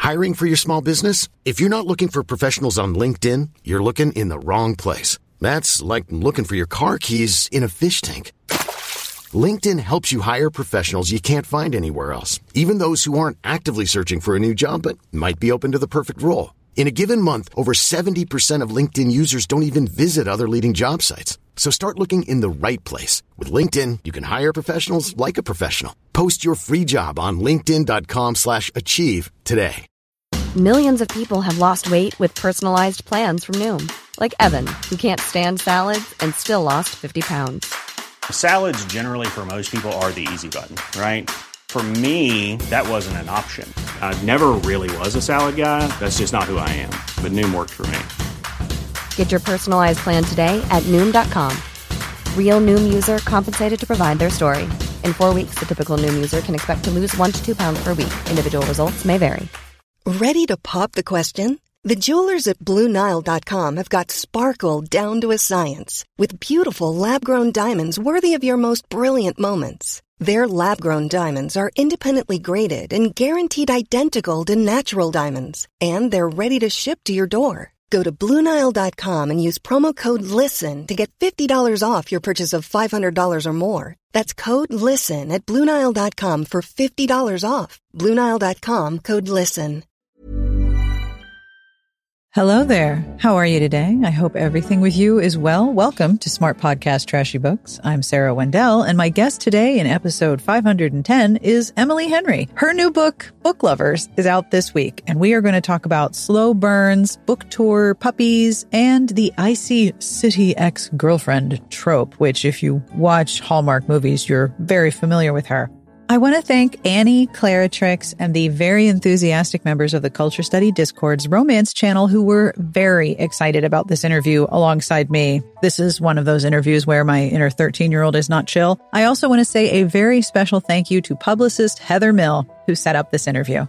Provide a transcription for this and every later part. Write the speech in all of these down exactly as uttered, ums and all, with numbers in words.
Hiring for your small business? If you're not looking for professionals on LinkedIn, you're looking in the wrong place. That's like looking for your car keys in a fish tank. LinkedIn helps you hire professionals you can't find anywhere else, even those who aren't actively searching for a new job but might be open to the perfect role. In a given month, over seventy percent of LinkedIn users don't even visit other leading job sites. So start looking in the right place. With LinkedIn, you can hire professionals like a professional. Post your free job on linkedin.com slash achieve today. Millions of people have lost weight with personalized plans from Noom. Like Evan, who can't stand salads and still lost fifty pounds. Salads generally for most people are the easy button, right? For me, that wasn't an option. I never really was a salad guy. That's just not who I am. But Noom worked for me. Get your personalized plan today at Noom dot com. Real Noom user compensated to provide their story. In four weeks, the typical Noom user can expect to lose one to two pounds per week. Individual results may vary. Ready to pop the question? The jewelers at Blue Nile dot com have got sparkle down to a science with beautiful lab-grown diamonds worthy of your most brilliant moments. Their lab-grown diamonds are independently graded and guaranteed identical to natural diamonds, and they're ready to ship to your door. Go to Blue Nile dot com and use promo code LISTEN to get fifty dollars off your purchase of five hundred dollars or more. That's code LISTEN at Blue Nile dot com for fifty dollars off. Blue Nile dot com, code LISTEN. Hello there. How are you today? I hope everything with you is well. Welcome to Smart Podcast Trashy Books. I'm Sarah Wendell, and my guest today in episode five hundred ten is Emily Henry. Her new book, Book Lovers, is out this week, and we are going to talk about slow burns, book tour, puppies, and the icy city ex-girlfriend trope, which if you watch Hallmark movies, you're very familiar with her. I want to thank Annie, Claratrix, and the very enthusiastic members of the Culture Study Discord's romance channel who were very excited about this interview alongside me. This is one of those interviews where my inner thirteen-year-old is not chill. I also want to say a very special thank you to publicist Heather Mill, who set up this interview.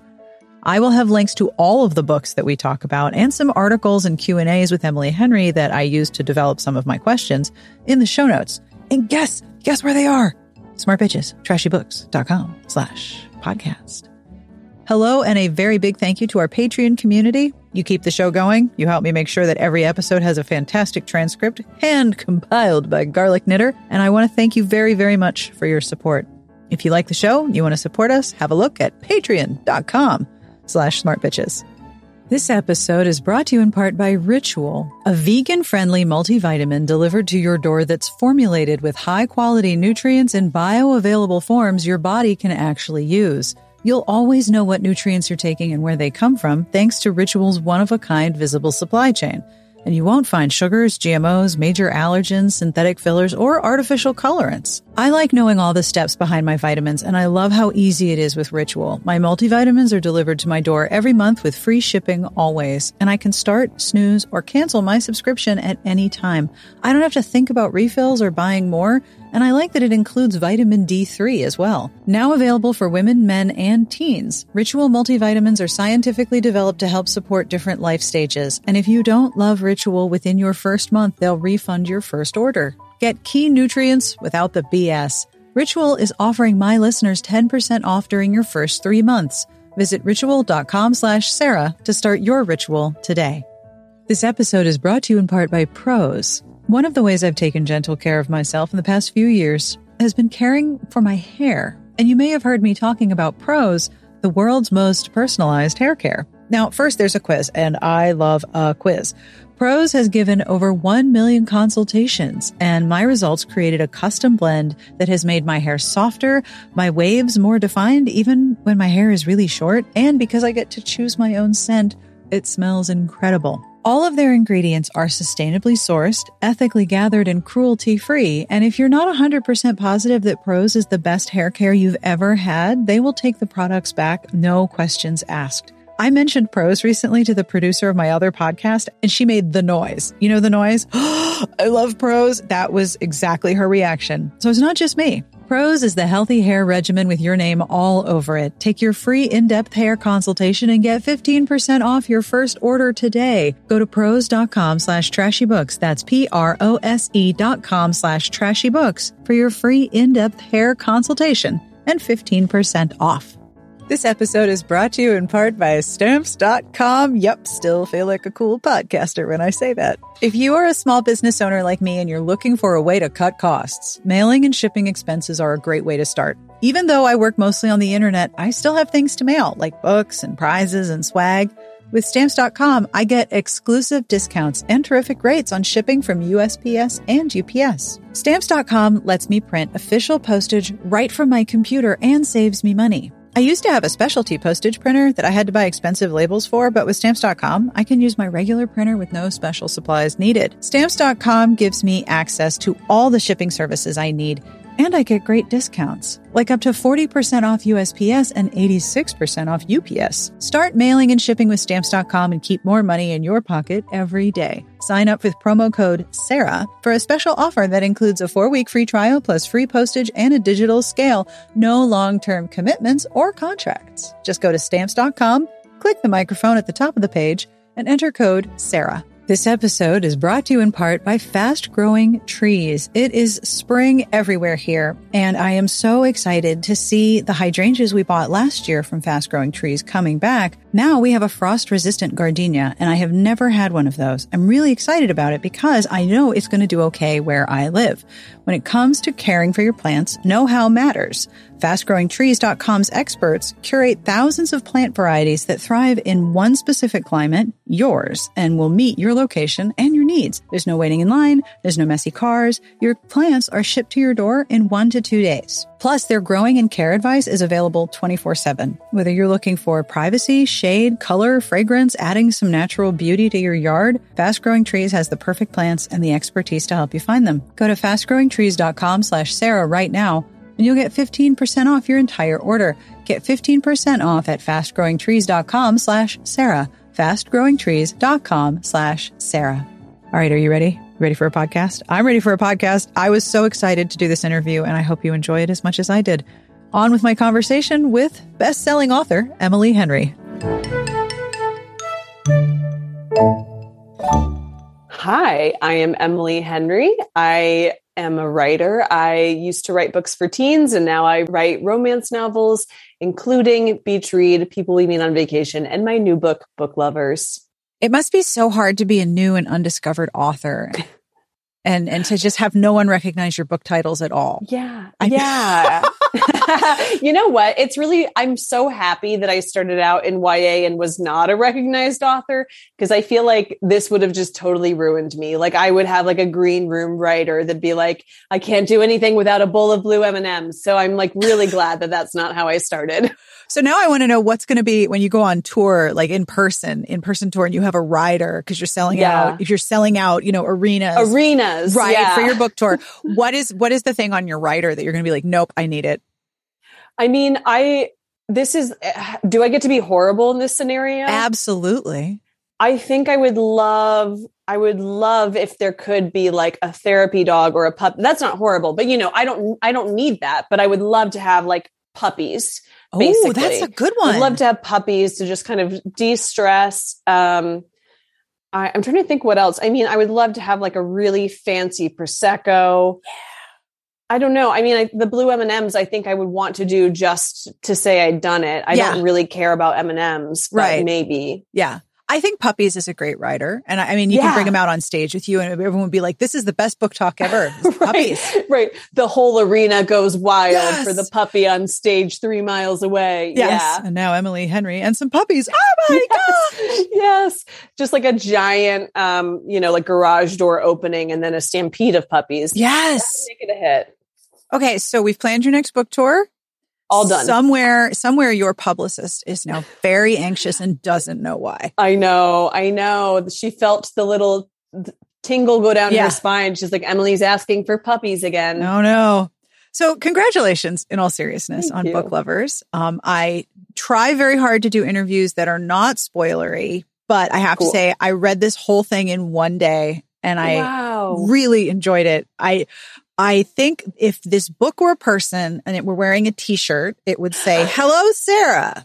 I will have links to all of the books that we talk about and some articles and Q and A's with Emily Henry that I used to develop some of my questions in the show notes. And guess, guess where they are? Smart Bitches, trashybooks.com slash podcast. Hello, and a very big thank you to our Patreon community. You keep the show going. You help me make sure that every episode has a fantastic transcript, hand compiled by Garlic Knitter. And I want to thank you very, very much for your support. If you like the show, you want to support us, have a look at patreon.com slash smartbitches. This episode is brought to you in part by Ritual, a vegan-friendly multivitamin delivered to your door that's formulated with high-quality nutrients in bioavailable forms your body can actually use. You'll always know what nutrients you're taking and where they come from thanks to Ritual's one-of-a-kind visible supply chain. And you won't find sugars, G M Os, major allergens, synthetic fillers, or artificial colorants. I like knowing all the steps behind my vitamins, and I love how easy it is with Ritual. My multivitamins are delivered to my door every month with free shipping always, and I can start, snooze, or cancel my subscription at any time. I don't have to think about refills or buying more, and I like that it includes vitamin D three as well. Now available for women, men, and teens, Ritual multivitamins are scientifically developed to help support different life stages. And if you don't love Ritual within your first month, they'll refund your first order. Get key nutrients without the B S. Ritual is offering my listeners ten percent off during your first three months. Visit ritual.com slash Sarah to start your ritual today. This episode is brought to you in part by Prose. One of the ways I've taken gentle care of myself in the past few years has been caring for my hair. And you may have heard me talking about Prose, the world's most personalized hair care. Now, first there's a quiz, and I love a quiz. Prose has given over one million consultations, and my results created a custom blend that has made my hair softer, my waves more defined, even when my hair is really short. And because I get to choose my own scent, it smells incredible. All of their ingredients are sustainably sourced, ethically gathered, and cruelty-free. And if you're not one hundred percent positive that Prose is the best hair care you've ever had, they will take the products back, no questions asked. I mentioned Prose recently to the producer of my other podcast, and she made the noise. You know the noise? I love Prose. That was exactly her reaction. So it's not just me. Prose is the healthy hair regimen with your name all over it. Take your free in-depth hair consultation and get fifteen percent off your first order today. Go to prose.com slash trashybooks. That's P-R-O-S-E dot com slash trashybooks for your free in-depth hair consultation and fifteen percent off. This episode is brought to you in part by Stamps dot com. Yep, still feel like a cool podcaster when I say that. If you are a small business owner like me and you're looking for a way to cut costs, mailing and shipping expenses are a great way to start. Even though I work mostly on the internet, I still have things to mail, like books and prizes and swag. With Stamps dot com, I get exclusive discounts and terrific rates on shipping from U S P S and U P S. Stamps dot com lets me print official postage right from my computer and saves me money. I used to have a specialty postage printer that I had to buy expensive labels for, but with Stamps dot com, I can use my regular printer with no special supplies needed. Stamps dot com gives me access to all the shipping services I need, and I get great discounts, like up to forty percent off U S P S and eighty-six percent off U P S. Start mailing and shipping with Stamps dot com and keep more money in your pocket every day. Sign up with promo code SARAH for a special offer that includes a four-week free trial plus free postage and a digital scale. No long-term commitments or contracts. Just go to Stamps dot com, click the microphone at the top of the page, and enter code SARAH. This episode is brought to you in part by Fast Growing Trees. It is spring everywhere here, and I am so excited to see the hydrangeas we bought last year from Fast Growing Trees coming back. Now we have a frost-resistant gardenia, and I have never had one of those. I'm really excited about it because I know it's going to do okay where I live. When it comes to caring for your plants, know-how matters. Fast Growing Trees dot com's experts curate thousands of plant varieties that thrive in one specific climate, yours, and will meet your location and your needs. There's no waiting in line. There's no messy cars. Your plants are shipped to your door in one to two days. Plus, their growing and care advice is available twenty-four seven. Whether you're looking for privacy, shade, color, fragrance, adding some natural beauty to your yard, Fast Growing Trees has the perfect plants and the expertise to help you find them. Go to fast growing trees dot com slash Sarah right now, and you'll get fifteen percent off your entire order. Get fifteen percent off at fast growing trees dot com slash Sarah. fast growing trees dot com slash Sarah. All right, are you ready? Ready for a podcast? I'm ready for a podcast. I was so excited to do this interview, and I hope you enjoy it as much as I did. On with my conversation with best-selling author Emily Henry. Hi, I am Emily Henry. I am a writer. I used to write books for teens, and now I write romance novels, including Beach Read, People We Meet on Vacation, and my new book, Book Lovers. It must be so hard to be a new and undiscovered author and, and to just have no one recognize your book titles at all. Yeah. I- yeah. You know what? It's really, I'm so happy that I started out in Y A and was not a recognized author, because I feel like this would have just totally ruined me. Like I would have like a green room writer that'd be like, I can't do anything without a bowl of blue M and M's. So I'm like really glad that that's not how I started. So now I want to know what's going to be when you go on tour, like in person, in person tour, and you have a rider because you're selling yeah. out, if you're selling out, you know, arenas, arenas, right. Yeah. For your book tour. What is, what is the thing on your rider that you're going to be like, nope, I need it? I mean, I, this is, do I get to be horrible in this scenario? Absolutely. I think I would love, I would love if there could be like a therapy dog or a pup. That's not horrible, but you know, I don't, I don't need that, but I would love to have like puppies. Oh, that's a good one. I'd love to have puppies to just kind of de-stress. Um, I, I'm trying to think what else. I mean, I would love to have like a really fancy Prosecco. Yeah. I don't know. I mean, I, the blue M and M's, I think I would want to do just to say I'd done it. I Yeah. don't really care about M and M's, but Right. maybe. Yeah. I think Puppies is a great writer. And I, I mean, you Yeah. can bring them out on stage with you and everyone would be like, this is the best book talk ever. Right, Puppies. right. The whole arena goes wild Yes. for the puppy on stage three miles away. Yes. Yeah. And now Emily Henry and some puppies. Oh my Yes. Yes. Just like a giant, um, you know, like garage door opening and then a stampede of puppies. Yes. Make it a hit. Okay. So we've planned your next book tour. All done. Somewhere, somewhere your publicist is now very anxious and doesn't know why. I know. I know. She felt the little tingle go down Yeah. her spine. She's like, Emily's asking for puppies again. No, no. So congratulations in all seriousness Thank on you. Book Lovers. Um, I try very hard to do interviews that are not spoilery, but I have Cool. to say I read this whole thing in one day and I Wow. really enjoyed it. I, I think if this book were a person and it were wearing a t-shirt, it would say, hello, Sarah.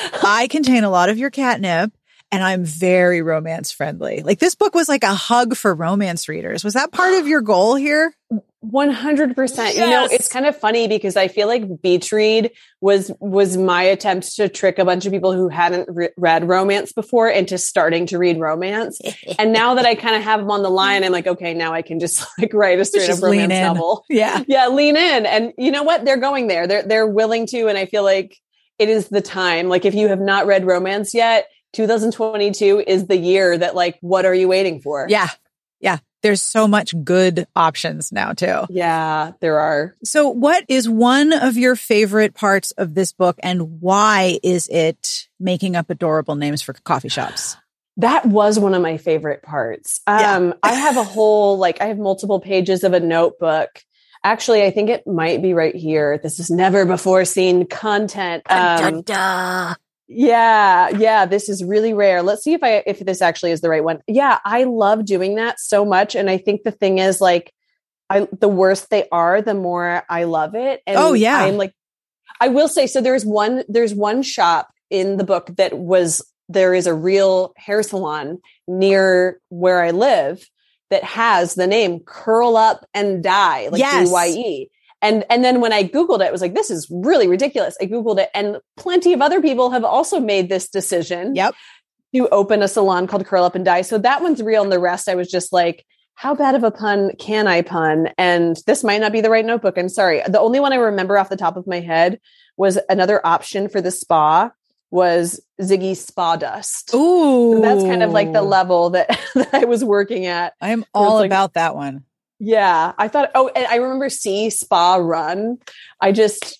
I contain a lot of your catnip and I'm very romance friendly. Like this book was like a hug for romance readers. Was that part of your goal here? one hundred percent. Yes. You know, it's kind of funny because I feel like Beach Read was, was my attempt to trick a bunch of people who hadn't re- read romance before into starting to read romance. And now that I kind of have them on the line, I'm like, okay, now I can just like write a straight up romance novel. Yeah. Yeah. Lean in. And you know what? They're going there. They're, they're willing to. And I feel like it is the time. Like if you have not read romance yet, two thousand twenty-two is the year that like, what are you waiting for? Yeah. Yeah. There's so much good options now too. Yeah, there are. So what is one of your favorite parts of this book and why is it making up adorable names for coffee shops? That was one of my favorite parts. Um, Yeah. I have a whole, like I have multiple pages of a notebook. Actually, I think it might be right here. This is never before seen content. Um, Yeah, yeah, this is really rare. Let's see if I if this actually is the right one. Yeah, I love doing that so much, and I think the thing is like, I the worse they are, the more I love it. And oh yeah, I'm like, I will say so. There's one there's one shop in the book that was there is a real hair salon near where I live that has the name Curl Up and Dye, like yes. D Y E. And, and then when I Googled it, I was like, this is really ridiculous. I Googled it and plenty of other people have also made this decision yep. to open a salon called Curl Up and Dye. So that one's real. And the rest, I was just like, how bad of a pun can I pun? And this might not be the right notebook. I'm sorry. The only one I remember off the top of my head was another option for the spa was Ziggy Spa Dust. Ooh. So that's kind of like the level that, that I was working at. I am all like, about that one. Yeah, I thought, oh, and I remember C Spa Run. I just,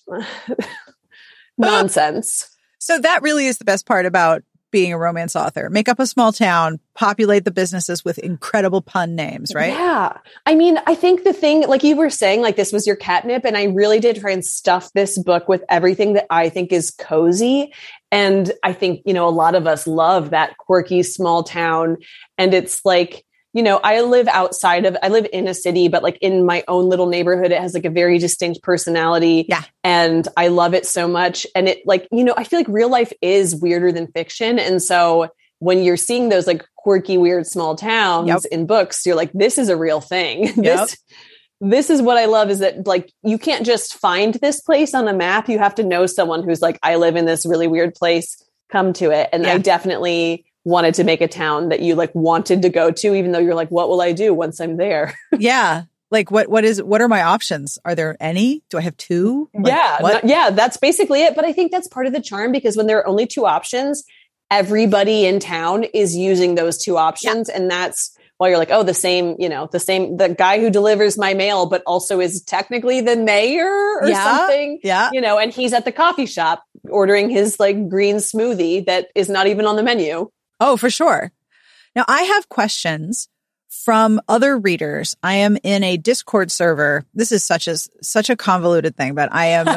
nonsense. So that really is the best part about being a romance author. Make up a small town, populate the businesses with incredible pun names, right? Yeah. I mean, I think the thing, like you were saying, like this was your catnip. And I really did try and stuff this book with everything that I think is cozy. And I think, you know, a lot of us love that quirky small town. And it's like, you know, I live outside of, I live in a city, but like in my own little neighborhood, it has like a very distinct personality. Yeah. And I love it so much. And it like, you know, I feel like real life is weirder than fiction. And so when you're seeing those like quirky, weird small towns yep. in books, you're like, this is a real thing. Yep. this, this is what I love is that like, you can't just find this place on a map. You have to know someone who's like, I live in this really weird place, come to it. And yeah. I definitely wanted to make a town that you like wanted to go to, even though you're like, what will I do once I'm there? yeah. Like what, what is, what are my options? Are there any? Do I have two? Like, yeah. what? No, yeah. That's basically it. But I think that's part of the charm because when there are only two options, everybody in town is using those two options. Yeah. And that's why you're like, oh, the same, you know, the same, the guy who delivers my mail, but also is technically the mayor or yeah. something, yeah. you know, and he's at the coffee shop ordering his like green smoothie that is not even on the menu. Oh, for sure. Now, I have questions from other readers. I am in a Discord server. This is such a such a convoluted thing, but I am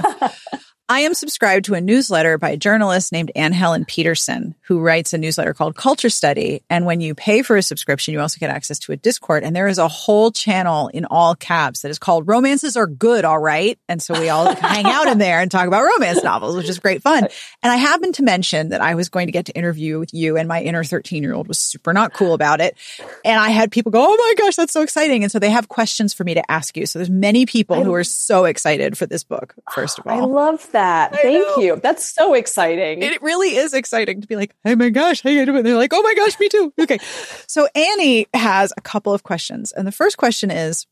I am subscribed to a newsletter by a journalist named Anne Helen Peterson, who writes a newsletter called Culture Study. And when you pay for a subscription, you also get access to a Discord. And there is a whole channel in all caps that is called Romances Are Good, All Right. And so we all hang out in there and talk about romance novels, which is great fun. And I happened to mention that I was going to get to interview with you, and my inner thirteen-year-old was super not cool about it. And I had people go, oh my gosh, that's so exciting. And so they have questions for me to ask you. So there's many people I, who are so excited for this book, first of all. I love that. I Thank know. you. That's so exciting. It really is exciting to be like, oh my gosh, how you doing? They're like, oh my gosh, me too. Okay. So Annie has a couple of questions. And the first question is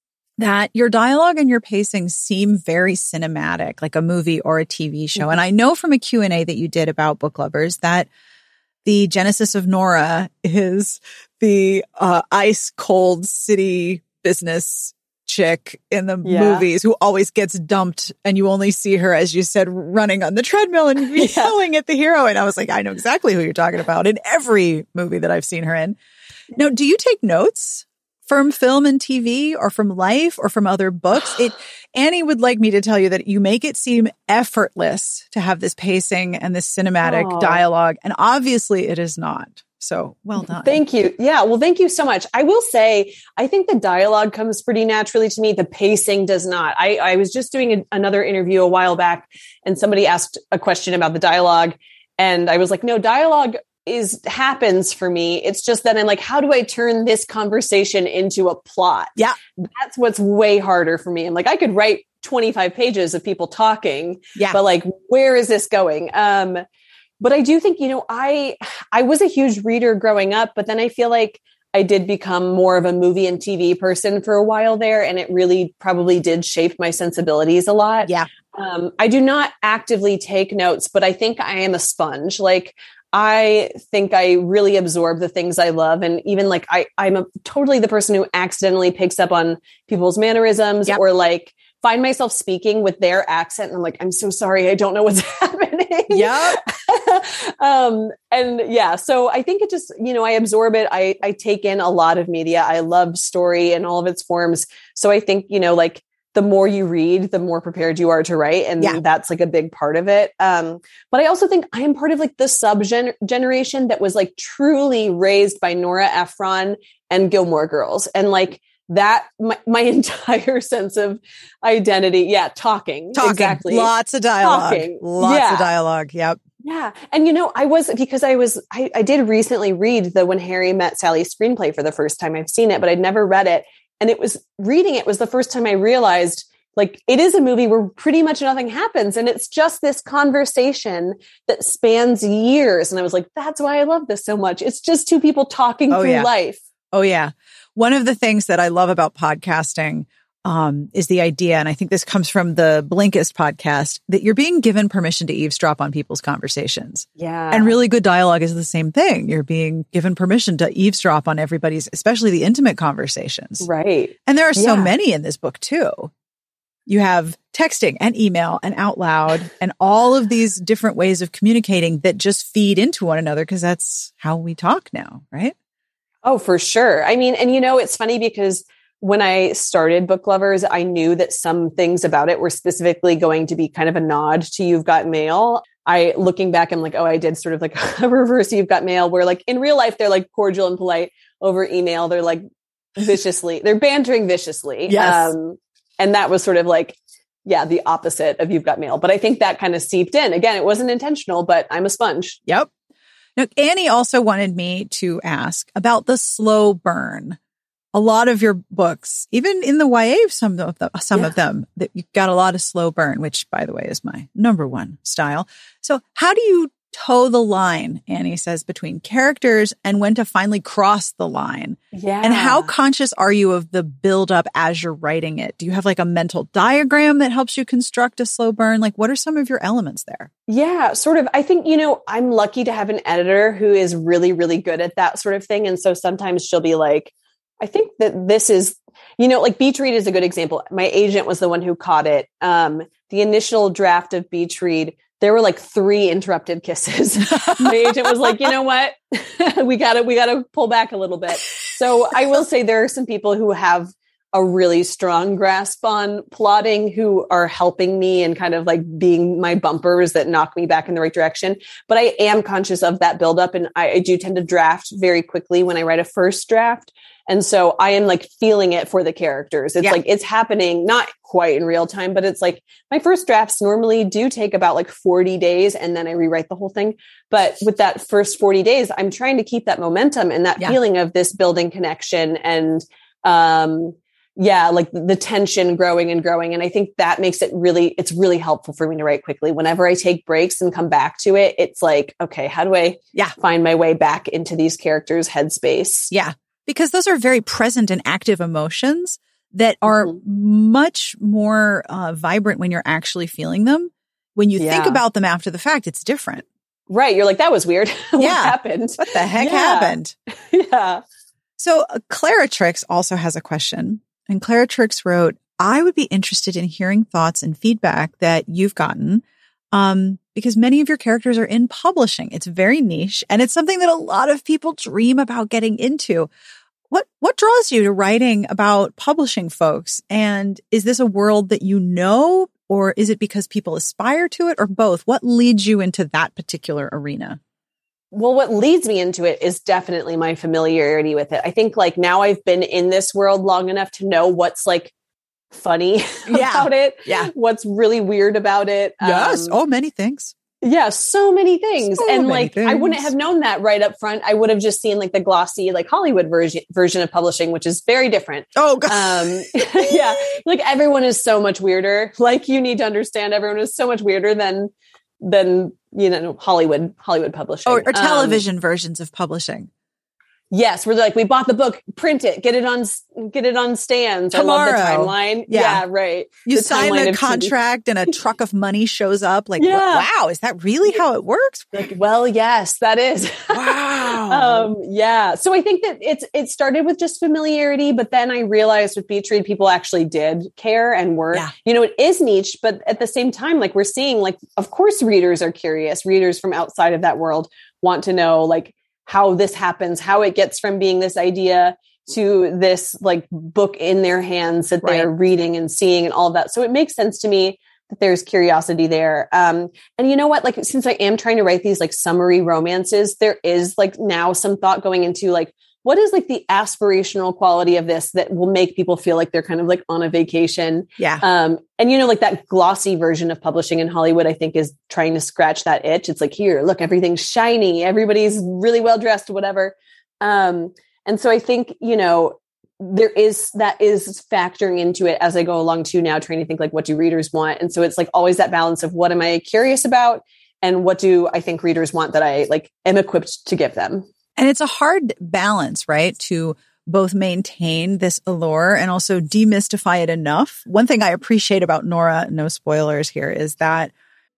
that your dialogue and your pacing seem very cinematic, like a movie or a T V show. Mm-hmm. And I know from a Q and A that you did about Book Lovers that the genesis of Nora is the uh, ice cold city business chick in the yeah. movies who always gets dumped, and you only see her, as you said, running on the treadmill and yeah. yelling at the hero. And I was like, I know exactly who you're talking about in every movie that I've seen her in. Now, do you take notes from film and T V or from life or from other books? It Annie would like me to tell you that you make it seem effortless to have this pacing and this cinematic Aww. Dialogue. And obviously it is not. So well done. Thank you. Yeah. Well, thank you so much. I will say, I think the dialogue comes pretty naturally to me. The pacing does not. I, I was just doing a, another interview a while back, and somebody asked a question about the dialogue. And I was like, no, dialogue is happens for me. It's just that I'm like, how do I turn this conversation into a plot? Yeah. That's what's way harder for me. I'm like, I could write twenty-five pages of people talking, yeah. but like, where is this going? Um, but I do think, you know, I, I was a huge reader growing up, but then I feel like I did become more of a movie and T V person for a while there. And it really probably did shape my sensibilities a lot. Yeah. Um, I do not actively take notes, but I think I am a sponge. Like, I think I really absorb the things I love. And even like, I, I'm a, totally the person who accidentally picks up on people's mannerisms yep. or like find myself speaking with their accent. And I'm like, I'm so sorry. I don't know what's happening. Yeah. um, and yeah, so I think it just, you know, I absorb it. I, I take in a lot of media. I love story in all of its forms. So I think, you know, like the more you read, the more prepared you are to write. And yeah. that's like a big part of it. Um, but I also think I am part of like the sub generation that was like truly raised by Nora Ephron and Gilmore Girls. And like, that my, my entire sense of identity. Yeah. Talking. Talking. Exactly. Lots of dialogue. Talking. Lots yeah. of dialogue. Yep. Yeah. And, you know, I was, because I was, I, I did recently read the When Harry Met Sally screenplay for the first time. I've seen it, but I'd never read it. And it was reading it was the first time I realized like it is a movie where pretty much nothing happens. And it's just this conversation that spans years. And I was like, that's why I love this so much. It's just two people talking oh, through yeah. life. Oh, yeah. One of the things that I love about podcasting um, is the idea, and I think this comes from the Blinkist podcast, that you're being given permission to eavesdrop on people's conversations. Yeah. And really good dialogue is the same thing. You're being given permission to eavesdrop on everybody's, especially the intimate conversations. Right. And there are so yeah. many in this book too. You have texting and email and out loud and all of these different ways of communicating that just feed into one another because that's how we talk now, right? Oh, for sure. I mean, and you know, it's funny because when I started Book Lovers, I knew that some things about it were specifically going to be kind of a nod to You've Got Mail. I, looking back, I'm like, oh, I did sort of like a reverse You've Got Mail where like in real life, they're like cordial and polite. Over email, they're like viciously, they're bantering viciously. Yes. Um, and that was sort of like, yeah, the opposite of You've Got Mail. But I think that kind of seeped in. Again, it wasn't intentional, but I'm a sponge. Yep. Now, Annie also wanted me to ask about the slow burn. A lot of your books, even in the Y A, some of them, some yeah. of them, that you've got a lot of slow burn, which, by the way, is my number one style. So how do you toe the line, Annie says, between characters and when to finally cross the line? Yeah. And how conscious are you of the buildup as you're writing it? Do you have like a mental diagram that helps you construct a slow burn? Like, what are some of your elements there? Yeah, sort of. I think, you know, I'm lucky to have an editor who is really, really good at that sort of thing. And so sometimes she'll be like, I think that this is, you know, like Beach Read is a good example. My agent was the one who caught it. Um, the initial draft of Beach Read, there were like three interrupted kisses. My agent was like, you know what? we gotta, we gotta pull back a little bit. So I will say there are some people who have a really strong grasp on plotting who are helping me and kind of like being my bumpers that knock me back in the right direction. But I am conscious of that buildup. And I, I do tend to draft very quickly when I write a first draft. And so I am like feeling it for the characters. It's yeah. like, it's happening, not quite in real time, but it's like my first drafts normally do take about like forty days and then I rewrite the whole thing. But with that first forty days, I'm trying to keep that momentum and that yeah. feeling of this building connection and, um, yeah, like the tension growing and growing. And I think that makes it really, it's really helpful for me to write quickly. Whenever I take breaks and come back to it, it's like, okay, how do I yeah. find my way back into these characters' headspace? Yeah. Because those are very present and active emotions that are mm-hmm. much more uh, vibrant when you're actually feeling them. When you yeah. think about them after the fact, it's different. Right. You're like, that was weird. what yeah. happened? What the heck yeah. happened? yeah. So uh, Clara Trix also has a question. And Clara Trix wrote, I would be interested in hearing thoughts and feedback that you've gotten um, because many of your characters are in publishing. It's very niche and it's something that a lot of people dream about getting into. What what draws you to writing about publishing folks? And is this a world that you know, or is it because people aspire to it, or both? What leads you into that particular arena? Well, what leads me into it is definitely my familiarity with it. I think like now I've been in this world long enough to know what's like funny yeah. about it. Yeah. What's really weird about it. Yes. Um, oh, many things. Yeah, so many things. So and many like, things. I wouldn't have known that right up front. I would have just seen like the glossy, like Hollywood version version of publishing, which is very different. Oh, God. Um, yeah. Like everyone is so much weirder. Like you need to understand everyone is so much weirder than, than, you know, Hollywood, Hollywood publishing. Or, or television um, versions of publishing. Yes, we're like, we bought the book, print it, get it on, get it on stands. Tomorrow. I love the timeline. Yeah. Yeah, right. You The sign timeline the of contract and a truck of money shows up. Like, Yeah. wow, is that really how it works? Like, well, yes, that is. Wow. um, yeah. So I think that it's, it started with just familiarity, but then I realized with Beach Read, people actually did care and were, Yeah. you know, it is niche, but at the same time, like we're seeing, like, of course, readers are curious. Readers from outside of that world want to know, like, how this happens, how it gets from being this idea to this like book in their hands that they're Right. reading and seeing and all of that. So it makes sense to me that there's curiosity there. Um, and you know what, like, since I am trying to write these like summary romances, there is like now some thought going into like, what is like the aspirational quality of this that will make people feel like they're kind of like on a vacation? Yeah. Um, and you know, like that glossy version of publishing in Hollywood, I think is trying to scratch that itch. It's like, here, look, everything's shiny. Everybody's really well dressed, whatever. Um, and so I think, you know, there is, that is factoring into it as I go along too now, trying to think like, what do readers want? And so it's like always that balance of what am I curious about? And what do I think readers want that I like am equipped to give them? And it's a hard balance, right? To both maintain this allure and also demystify it enough. One thing I appreciate about Nora, no spoilers here, is that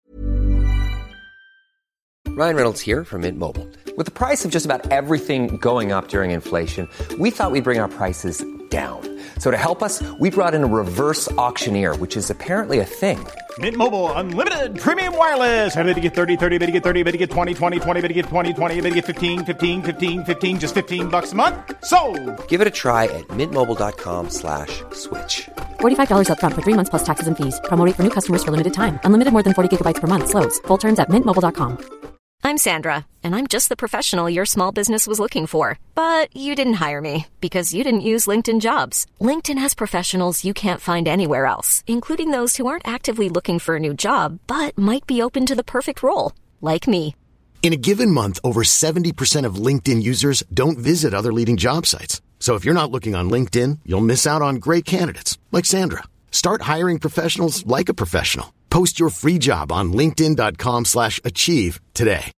Ryan Reynolds here from Mint Mobile. With the price of just about everything going up during inflation, we thought we'd bring our prices down. So to help us, we brought in a reverse auctioneer, which is apparently a thing. Mint Mobile Unlimited Premium Wireless. How to get thirty, thirty, how to get thirty, how to get twenty, twenty, twenty, how to get twenty, twenty, how to get fifteen, fifteen, fifteen, fifteen, just fifteen bucks a month? Sold! Give it a try at mintmobile.com slash switch. forty-five dollars up front for three months plus taxes and fees. Promo rate for new customers for limited time. Unlimited more than forty gigabytes per month. Slows full terms at mint mobile dot com. I'm Sandra, and I'm just the professional your small business was looking for. But you didn't hire me because you didn't use LinkedIn Jobs. LinkedIn has professionals you can't find anywhere else, including those who aren't actively looking for a new job, but might be open to the perfect role, like me. In a given month, over seventy percent of LinkedIn users don't visit other leading job sites. So if you're not looking on LinkedIn, you'll miss out on great candidates like Sandra. Start hiring professionals like a professional. Post your free job on linkedin.com slash achieve today.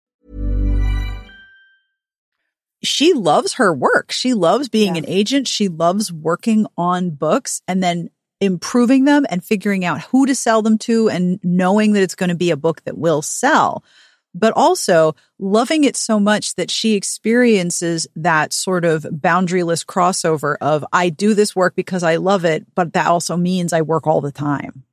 she loves her work. She loves being Yeah. an agent. She loves working on books and then improving them and figuring out who to sell them to and knowing that it's going to be a book that will sell. But also loving it so much that she experiences that sort of boundaryless crossover of, I do this work because I love it, but that also means I work all the time.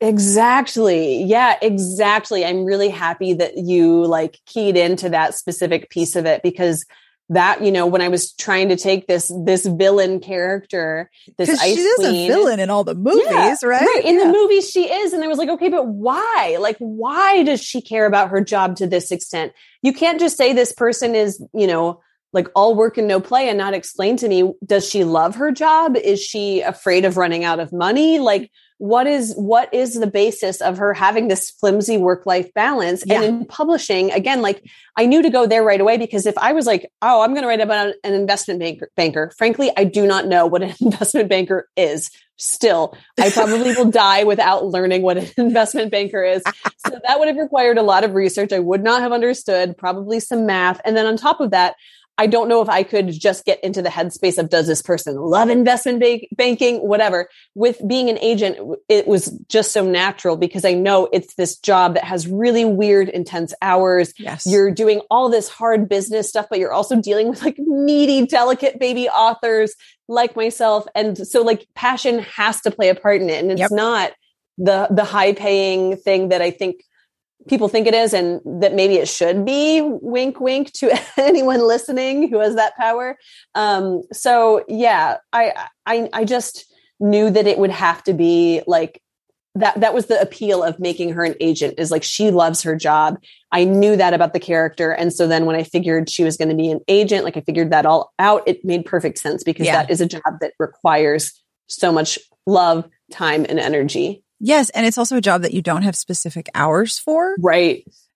Exactly. Yeah, exactly. I'm really happy that you like keyed into that specific piece of it, because that, you know, when I was trying to take this, this villain character, this Because ice she is queen, a villain in all the movies, Yeah, right? Right. In Yeah. the movies she is. And I was like, okay, but why? Like, why does she care about her job to this extent? You can't just say this person is, you know, like all work and no play and not explain to me, does she love her job? Is she afraid of running out of money? Like, what is, what is the basis of her having this flimsy work-life balance? Yeah. And in publishing, again, like I knew to go there right away, because if I was like, oh, I'm going to write about an investment banker, banker, frankly, I do not know what an investment banker is. Still, I probably will die without learning what an investment banker is. So that would have required a lot of research. I would not have understood, probably some math. And then on top of that, I don't know if I could just get into the headspace of, does this person love investment bank- banking, whatever. With being an agent, it was just so natural, because I know it's this job that has really weird, intense hours. Yes. You're doing all this hard business stuff, but you're also dealing with like needy, delicate baby authors like myself. And so like passion has to play a part in it. And it's Yep. not the, the high paying thing that I think people think it is, and that maybe it should be. Wink, wink to anyone listening who has that power. Um, so yeah, I, I, I just knew that it would have to be like that. That was the appeal of making her an agent, is like, she loves her job. I knew that about the character. And so then when I figured she was going to be an agent, like I figured that all out, it made perfect sense, because Yeah. that is a job that requires so much love, time, and energy. Yes. And it's also a job that you don't have specific hours for. Right.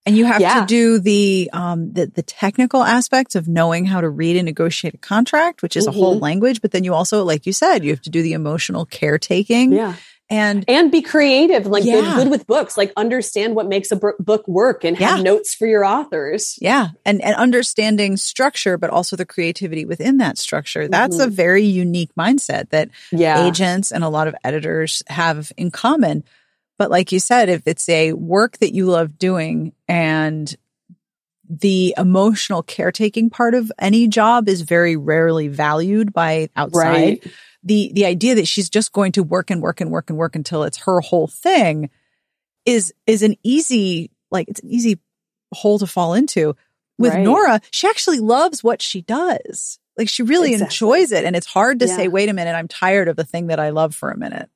And you have Yeah. to do the, um, the, the technical aspects of knowing how to read and negotiate a contract, which is Mm-hmm. a whole language. But then you also, like you said, you have to do the emotional caretaking. Yeah. And, And be creative, like Yeah. good, good with books, like understand what makes a b- book work and have Yeah. notes for your authors. yeah. And, and understanding structure, but also the creativity within that structure. That's a very unique mindset that Yeah. agents and a lot of editors have in common. But like you said, if it's a work that you love doing and the emotional caretaking part of any job is very rarely valued by outside, Right. the, the idea that she's just going to work and work and work and work until it's her whole thing is, is an easy, like it's an easy hole to fall into. With Right. Nora, she actually loves what she does. Like she really Exactly. enjoys it. And it's hard to Yeah. say, wait a minute, I'm tired of the thing that I love for a minute.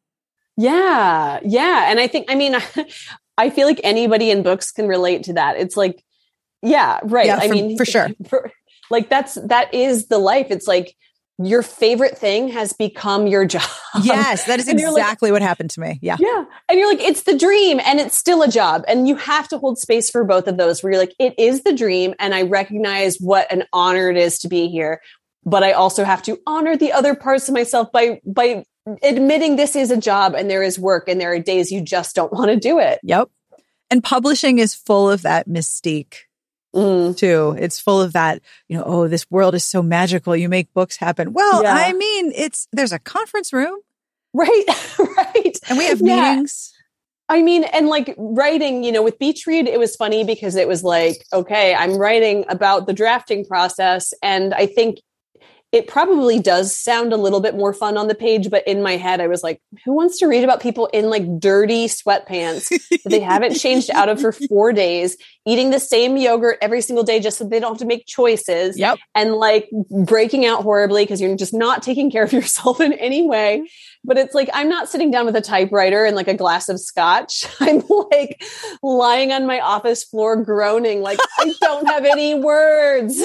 Yeah. Yeah. And I think, I mean, I feel like anybody in books can relate to that. It's like, yeah, right. Yeah, I for- mean, for sure. for- like that's, that is the life. It's like your favorite thing has become your job. Yes, that is And you're like, exactly what happened to me. Yeah. yeah. And you're like, it's the dream and it's still a job. And you have to hold space for both of those where you're like, it is the dream. And I recognize what an honor it is to be here. But I also have to honor the other parts of myself by, by admitting this is a job and there is work and there are days you just don't want to do it. Yep. And publishing is full of that mystique Mm. too. It's full of that, you know, oh, this world is so magical. You make books happen. Well, Yeah. I mean, it's, there's a conference room Right. Right. and we have Yeah. meetings. I mean, and like writing, you know, with Beach Read, it was funny because it was like, okay, I'm writing about the drafting process. And I think it probably does sound a little bit more fun on the page, but in my head, I was like, who wants to read about people in like dirty sweatpants that they haven't changed out of for four days, eating the same yogurt every single day just so they don't have to make choices Yep. and like breaking out horribly because you're just not taking care of yourself in any way. But it's like, I'm not sitting down with a typewriter and like a glass of scotch. I'm like lying on my office floor groaning, like, I don't have any words.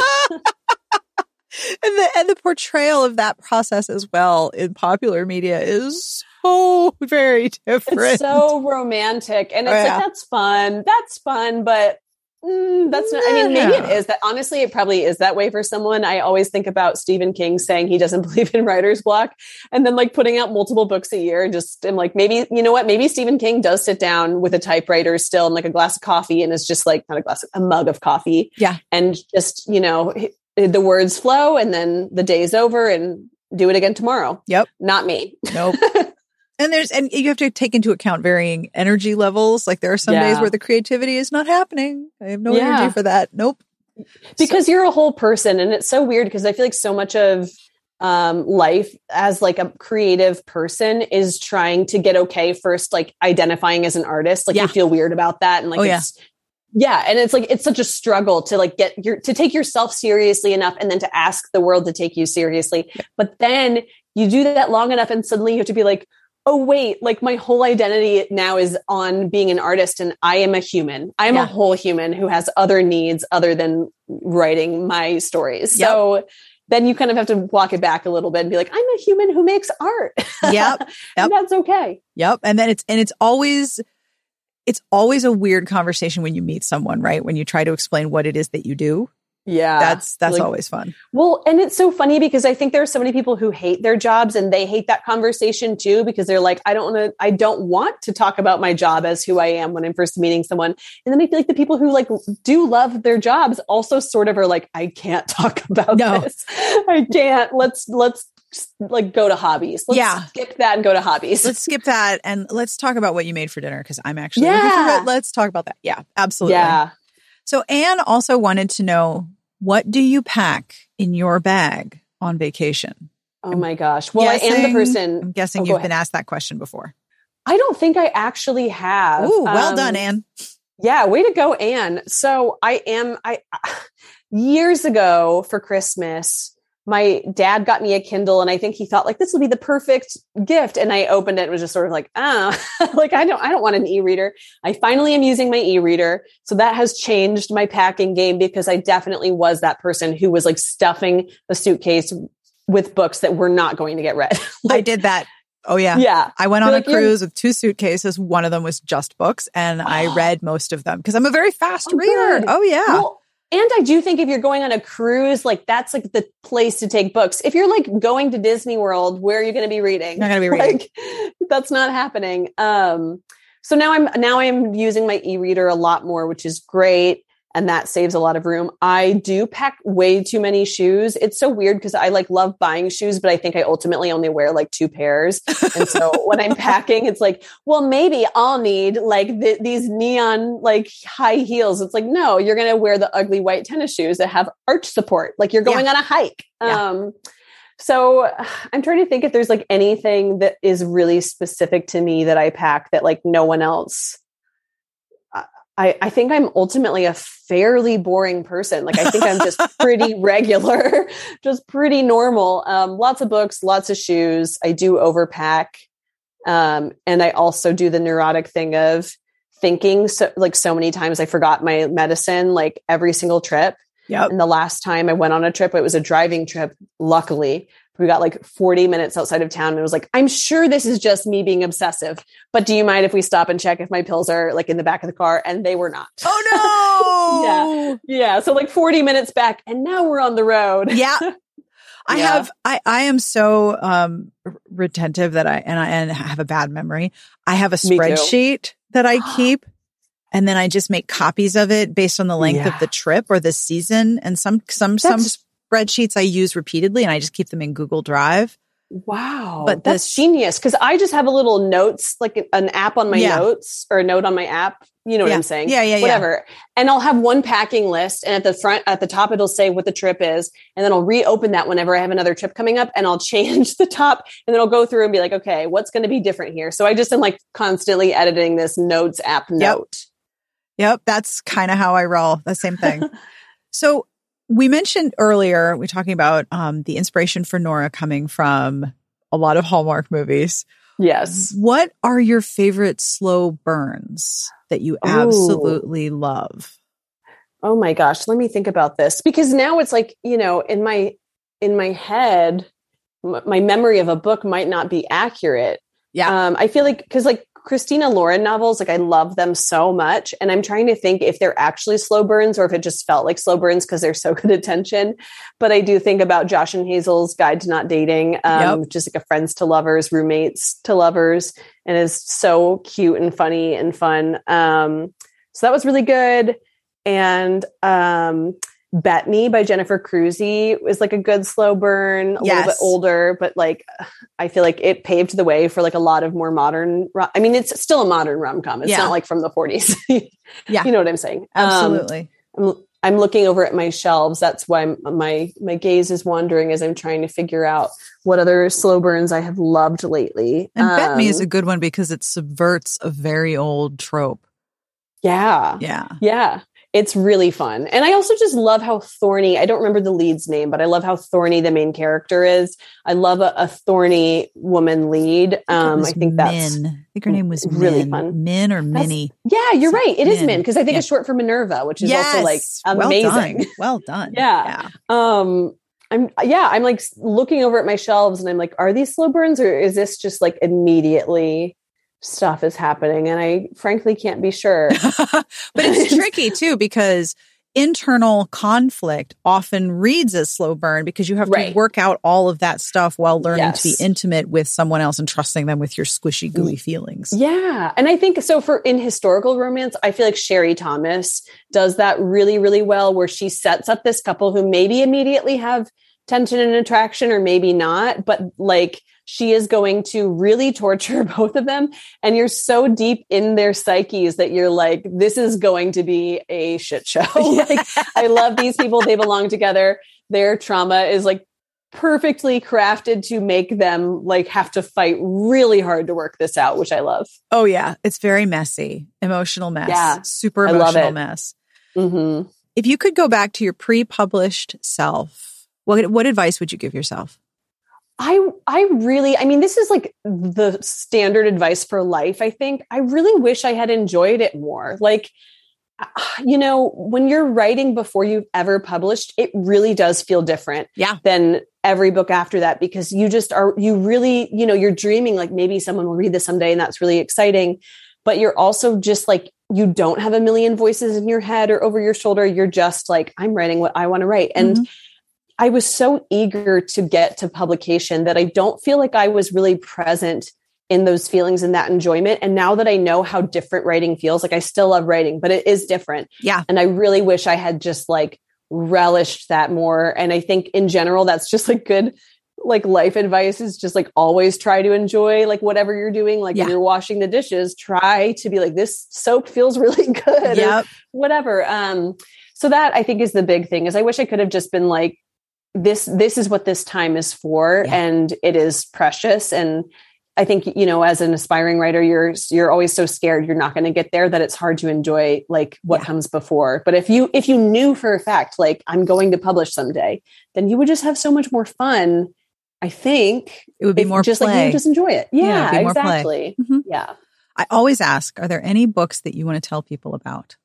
And the, and the portrayal of that process as well in popular media is so very different. It's so romantic. And it's Oh, yeah. like, that's fun. That's fun. But mm, that's not, I mean, maybe it Yeah. is that. Honestly, it probably is that way for someone. I always think about Stephen King saying he doesn't believe in writer's block and then like putting out multiple books a year. Just I'm like, maybe, you know what? Maybe Stephen King does sit down with a typewriter still and like a glass of coffee and is just like, not a glass, a mug of coffee. Yeah. And just, you know, the words flow and then the day's over and do it again tomorrow. Yep. Not me. Nope. And there's, and you have to take into account varying energy levels. Like there are some days Yeah. where the creativity is not happening. I have no Yeah. energy for that. Nope. Because you're a whole person. And it's so weird because I feel like so much of um, life as like a creative person is trying to get okay first, like identifying as an artist. Like Yeah. you feel weird about that. And like, Oh, yeah. it's, yeah. And it's like, it's such a struggle to like get your, to take yourself seriously enough and then to ask the world to take you seriously. But then you do that long enough and suddenly you have to be like, oh, wait, like my whole identity now is on being an artist and I am a human. I'm Yeah. a whole human who has other needs other than writing my stories. Yep. So then you kind of have to walk it back a little bit and be like, I'm a human who makes art. Yep. Yep. And that's okay. Yep. And then it's, and it's always, it's always a weird conversation when you meet someone, right? When you try to explain what it is that you do. Yeah. That's, that's Like, always fun. well, and it's so funny because I think there are so many people who hate their jobs and they hate that conversation too, because they're like, I don't want to, I don't want to talk about my job as who I am when I'm first meeting someone. And then I feel like the people who like do love their jobs also sort of are like, I can't talk about No. this. I can't. Let's, let's like go to hobbies. Let's Yeah. skip that and go to hobbies. Let's skip that and let's talk about what you made for dinner because I'm actually looking Yeah. for it. Let's talk about that. Yeah, absolutely. Yeah. So Anne also wanted to know, what do you pack in your bag on vacation? Oh my gosh. Well, I am the Guessing- person. I'm guessing Oh, go you've ahead. been asked that question before. I don't think I actually have. Ooh, well Um, done, Anne. Yeah, way to go, Anne. So I am, I, years ago for Christmas, my dad got me a Kindle and I think he thought like, this would be the perfect gift. And I opened it and was just sort of like, oh, like, I don't, I don't want an e-reader. I finally am using my e-reader. So that has changed my packing game because I definitely was that person who was like stuffing a suitcase with books that were not going to get read. I did that Oh, yeah. Yeah. I went on You're a like, you're- cruise with two suitcases. One of them was just books, and I read most of them because I'm a very fast Oh, reader. good. Oh, yeah. Well, and I do think if you're going on a cruise, like that's like the place to take books. If you're like going to Disney World, where are you going to be reading? Not going to be reading. Like, that's not happening. Um, so now I'm now I'm using my e-reader a lot more, which is great. And that saves a lot of room. I do pack way too many shoes. It's so weird because I like love buying shoes, but I think I ultimately only wear like two pairs. And so when I'm packing, it's like, well, maybe I'll need like th- these neon like high heels. It's like, no, you're going to wear the ugly white tennis shoes that have arch support. Like you're going Yeah. on a hike. Yeah. Um, so I'm trying to think if there's like anything that is really specific to me that I pack that like no one else. I, I think I'm ultimately a fairly boring person. Like, I think I'm just pretty regular, just pretty normal. Um, lots of books, lots of shoes. I do overpack. Um, and I also do the neurotic thing of thinking so, like so many times I forgot my medicine, like every single trip. Yep. And the last time I went on a trip, it was a driving trip. Luckily, we got like forty minutes outside of town and it was like, I'm sure this is just me being obsessive, but do you mind if we stop and check if my pills are like in the back of the car? And they were not. Oh, no. yeah. Yeah. So like forty minutes back and now we're on the road. Yeah. I Yeah. have, I, I am so, um, retentive that I, and I, and have a bad memory. I have a Me too. spreadsheet that I keep and then I just make copies of it based on the length Yeah. of the trip or the season. And some, some, That's- some spreadsheets I use repeatedly and I just keep them in Google Drive. Wow. But that's this- genius. Cause I just have a little notes, like an app on my Yeah. notes or a note on my app. You know what Yeah. I'm saying? Yeah, yeah, yeah. Whatever. And I'll have one packing list and at the front, at the top, it'll say what the trip is. And then I'll reopen that whenever I have another trip coming up and I'll change the top and then I'll go through and be like, okay, what's going to be different here? So I just am like constantly editing this notes app note. Yep. That's kind of how I roll. The same thing. So we mentioned earlier, we're talking about um, the inspiration for Nora coming from a lot of Hallmark movies. Yes. What are your favorite slow burns that you Ooh. absolutely love? Oh my gosh, let me think about this because now it's like, you know, in my in my head, m- my memory of a book might not be accurate. Yeah. Um, I feel like because like Christina Lauren novels, like I love them so much, and I'm trying to think if they're actually slow burns or if it just felt like slow burns because they're so good at tension. But I do think about Josh and Hazel's Guide to Not Dating, um, Yep. just like a friends to lovers, roommates to lovers, and is so cute and funny and fun. Um, so that was really good. And um, Bettany by Jennifer Cruzy was like a good slow burn, a Yes. little bit older, but like I feel like it paved the way for like a lot of more modern. ro- I mean, it's still a modern rom-com. It's Yeah. not like from the forties. Yeah. You know what I'm saying? Absolutely. Um, I'm, I'm looking over at my shelves. That's why m- my my gaze is wandering as I'm trying to figure out what other slow burns I have loved lately. And Bettany is Um, a good one because it subverts a very old trope. yeah. Yeah. Yeah. It's really fun. And I also just love how thorny, I don't remember the lead's name, but I love how thorny the main character is. I love a, a thorny woman lead. Um, It I was think that's Min. I think her name was really Min. fun. Min or That's- Minnie. yeah, you're So- right. It is Min. Min because I think Yeah. it's short for Minerva, which is Yes. also like Well amazing. done. Well done. Yeah. Um, I'm yeah, I'm like looking over at my shelves and I'm like, are these slow burns or is this just like immediately stuff is happening? And I frankly can't be sure. But it's tricky too because internal conflict often reads as slow burn because you have Right. to work out all of that stuff while learning to be Yes. intimate with someone else and trusting them with your squishy, gooey feelings. Yeah. And I think so for in historical romance, I feel like Sherry Thomas does that really, really well, where she sets up this couple who maybe immediately have tension and attraction or maybe not, but like she is going to really torture both of them. And you're so deep in their psyches that you're like, this is going to be a shit show. Like, I love these people. They belong together. Their trauma is like perfectly crafted to make them like have to fight really hard to work this out, which I love. Oh yeah. It's very messy, emotional mess, Yeah. super I love emotional it. mess. Mm-hmm. If you could go back to your pre-published self, what, what advice would you give yourself? I I really, I mean, this is like the standard advice for life, I think. I really wish I had enjoyed it more. Like, You know, when you're writing before you've ever published, it really does feel different yeah. than every book after that, because you just are, you really, you know, you're dreaming like maybe someone will read this someday and that's really exciting. But you're also just like, you don't have a million voices in your head or over your shoulder. You're just like, I'm writing what I want to write. And mm-hmm. I was so eager to get to publication that I don't feel like I was really present in those feelings and that enjoyment. And now that I know how different writing feels, like I still love writing, but it is different. Yeah. And I really wish I had just like relished that more. And I think in general, that's just like good, like life advice is just like always try to enjoy like whatever you're doing. Like yeah. when you're washing the dishes, try to be like, this soap feels really good yep. or whatever. Um, so that I think is the big thing is I wish I could have just been like, this, this is what this time is for. Yeah. And it is precious. And I think, you know, as an aspiring writer, you're, you're always so scared you're not going to get there that it's hard to enjoy like what yeah. comes before. But if you, if you knew for a fact, like I'm going to publish someday, then you would just have so much more fun. I think it would be if, more just play. like you just enjoy it. Yeah, yeah exactly. Mm-hmm. Yeah. I always ask, are there any books that you want to tell people about?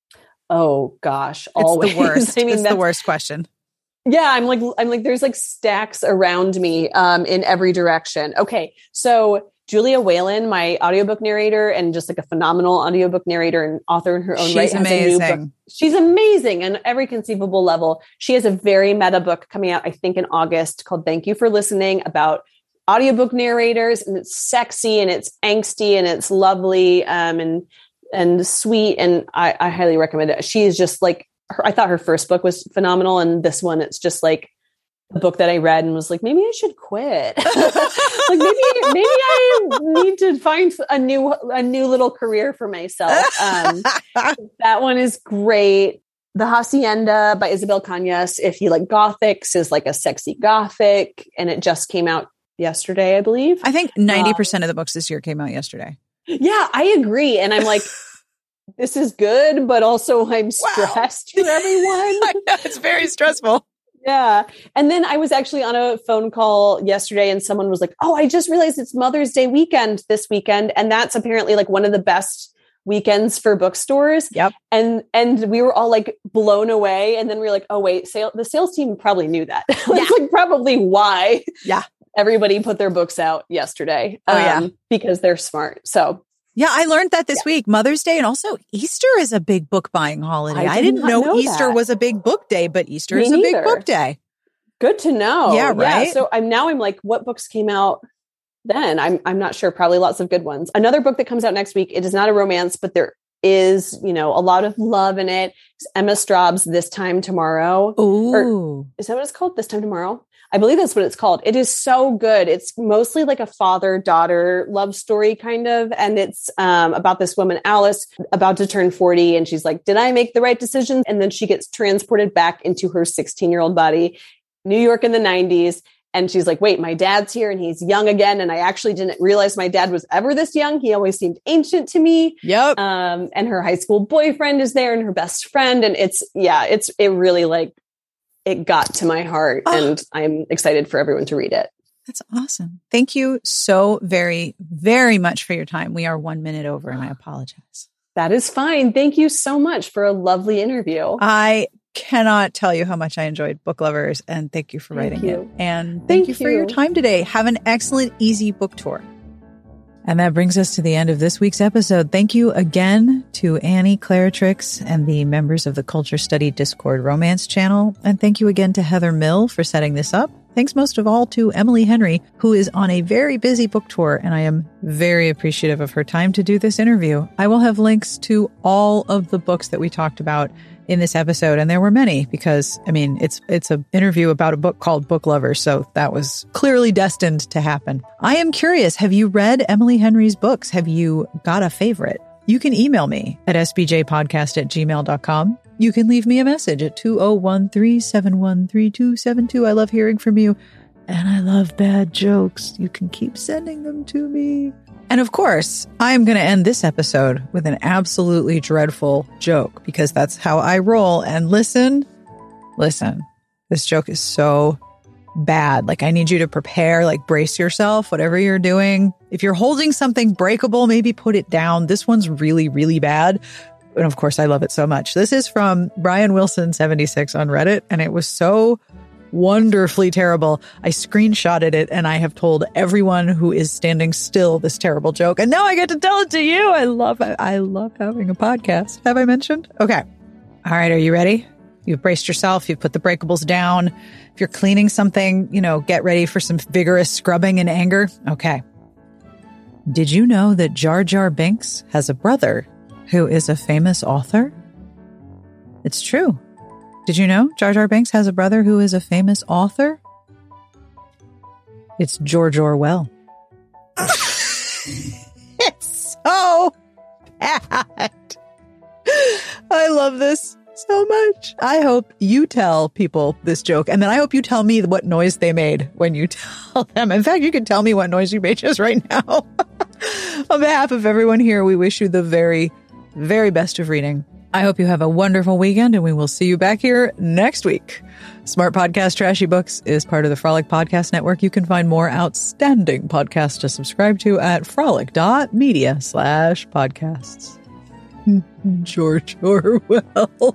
Oh gosh. It's always. the worst. I mean, it's the worst question. Yeah, I'm like, I'm like, there's like stacks around me um, in every direction. Okay, so Julia Whalen, my audiobook narrator and just like a phenomenal audiobook narrator and author in her own She's right, has amazing. a new book. She's amazing on every conceivable level. She has a very meta book coming out, I think, in August called Thank You for Listening, about audiobook narrators, and it's sexy and it's angsty and it's lovely um, and and sweet, and I, I highly recommend it. She is just like, Her, I thought her first book was phenomenal. And this one, it's just like a book that I read and was like, maybe I should quit. like maybe, maybe I need to find a new, a new little career for myself. Um, that one is great. The Hacienda by Isabel Cañas. If you like gothics, is like a sexy gothic, and it just came out yesterday, I believe. I think ninety percent um, of the books this year came out yesterday. Yeah, I agree. And I'm like, this is good, but also I'm stressed wow. for everyone. I know, it's very stressful. Yeah. And then I was actually on a phone call yesterday and someone was like, oh, I just realized it's Mother's Day weekend this weekend. And that's apparently like one of the best weekends for bookstores. Yep. And, and we were all like blown away. And then we were like, oh, wait, sale, the sales team probably knew that. That's yeah. like probably why yeah. everybody put their books out yesterday. Oh, um, yeah. Because they're smart. So yeah, I learned that this yeah. week. Mother's Day and also Easter is a big book buying holiday. I, did I didn't know, know Easter that. was a big book day, but Easter Me is neither. a big book day. Good to know. Yeah, right. Yeah, so I'm now I'm like, what books came out then? I'm I'm not sure. Probably lots of good ones. Another book that comes out next week. It is not a romance, but there is, you know, a lot of love in it. It's Emma Straub's This Time Tomorrow. Ooh, or, is that what it's called? This Time Tomorrow. I believe that's what it's called. It is so good. It's mostly like a father-daughter love story kind of. And it's um, about this woman, Alice, about to turn forty. And she's like, did I make the right decision? And then she gets transported back into her sixteen-year-old body, New York in the nineties. And she's like, wait, my dad's here and he's young again. And I actually didn't realize my dad was ever this young. He always seemed ancient to me. Yep. Um, and her high school boyfriend is there and her best friend. And it's, yeah, it's, it really like, it got to my heart oh. and I'm excited for everyone to read it. That's awesome. Thank you so very, very much for your time. We are one minute over and I apologize. That is fine. Thank you so much for a lovely interview. I cannot tell you how much I enjoyed Book Lovers, and thank you for thank writing you. it. And thank, thank you you for your time today. Have an excellent, easy book tour. And that brings us to the end of this week's episode. Thank you again to Annie Claratrix and the members of the Culture Study Discord Romance channel. And thank you again to Heather Mill for setting this up. Thanks most of all to Emily Henry, who is on a very busy book tour, and I am very appreciative of her time to do this interview. I will have links to all of the books that we talked about in this episode, and there were many because, I mean, it's it's an interview about a book called Book Lovers, so that was clearly destined to happen. I am curious, have you read Emily Henry's books? Have you got a favorite? You can email me at s b j podcast at gmail dot com. You can leave me a message at two oh one, three seven one, three two seven two. I love hearing from you, and I love bad jokes. You can keep sending them to me. And of course, I'm going to end this episode with an absolutely dreadful joke because that's how I roll. And listen, listen, this joke is so bad. Like, I need you to prepare, like brace yourself, whatever you're doing. If you're holding something breakable, maybe put it down. This one's really, really bad. And of course, I love it so much. This is from Brian Wilson seventy-six on Reddit, and it was so wonderfully terrible. I screenshotted it, and I have told everyone who is standing still this terrible joke. And now I get to tell it to you. I love it. I love having a podcast. Have I mentioned? Okay. All right. Are you ready? You've braced yourself. You've put the breakables down. If you're cleaning something, you know, get ready for some vigorous scrubbing in anger. Okay. Did you know that Jar Jar Binks has a brother who is a famous author? It's true. Did you know Jar Jar Binks has a brother who is a famous author? It's George Orwell. It's so bad. I love this so much. I hope you tell people this joke, and then I hope you tell me what noise they made when you tell them. In fact, you can tell me what noise you made just right now. On behalf of everyone here, we wish you the very, very best of reading. I hope you have a wonderful weekend, and we will see you back here next week. Smart Podcast Trashy Books is part of the Frolic Podcast Network. You can find more outstanding podcasts to subscribe to at frolic.media slash podcasts. George Orwell.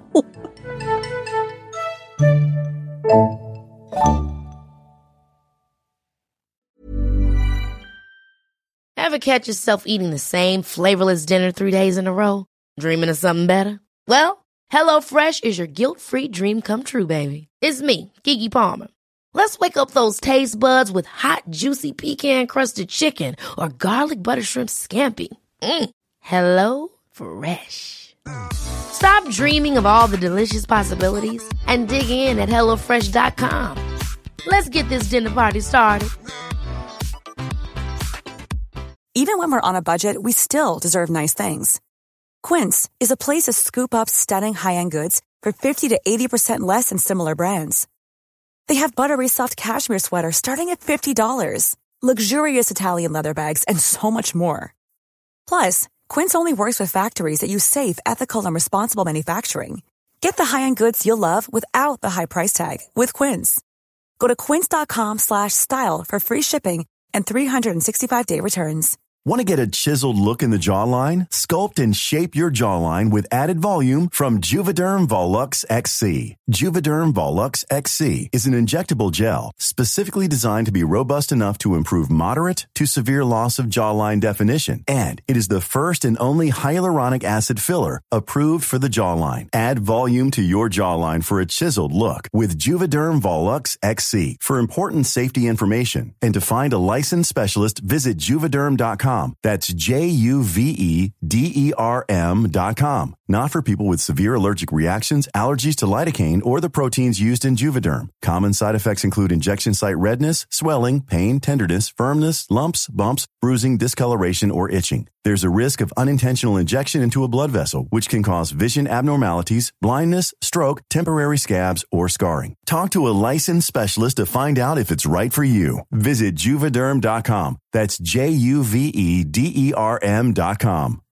Ever catch yourself eating the same flavorless dinner three days in a row? Dreaming of something better? Well, HelloFresh is your guilt-free dream come true, baby. It's me, Keke Palmer. Let's wake up those taste buds with hot, juicy pecan-crusted chicken or garlic butter shrimp scampi. Mm. Hello Fresh. Stop dreaming of all the delicious possibilities and dig in at hello fresh dot com. Let's get this dinner party started. Even when we're on a budget, we still deserve nice things. Quince is a place to scoop up stunning high-end goods for fifty to eighty percent less than similar brands. They have buttery soft cashmere sweaters starting at fifty dollars, luxurious Italian leather bags, and so much more. Plus, Quince only works with factories that use safe, ethical, and responsible manufacturing. Get the high-end goods you'll love without the high price tag with Quince. Go to quince.com slash style for free shipping and three sixty-five day returns. Want to get a chiseled look in the jawline? Sculpt and shape your jawline with added volume from Juvederm Volux X C. Juvederm Volux X C is an injectable gel specifically designed to be robust enough to improve moderate to severe loss of jawline definition. And it is the first and only hyaluronic acid filler approved for the jawline. Add volume to your jawline for a chiseled look with Juvederm Volux X C. For important safety information and to find a licensed specialist, visit juvederm dot com. That's J U V E D E R M dot com. Not for people with severe allergic reactions, allergies to lidocaine, or the proteins used in Juvederm. Common side effects include injection site redness, swelling, pain, tenderness, firmness, lumps, bumps, bruising, discoloration, or itching. There's a risk of unintentional injection into a blood vessel, which can cause vision abnormalities, blindness, stroke, temporary scabs, or scarring. Talk to a licensed specialist to find out if it's right for you. Visit Juvederm dot com. That's J U V E D E R M dot com.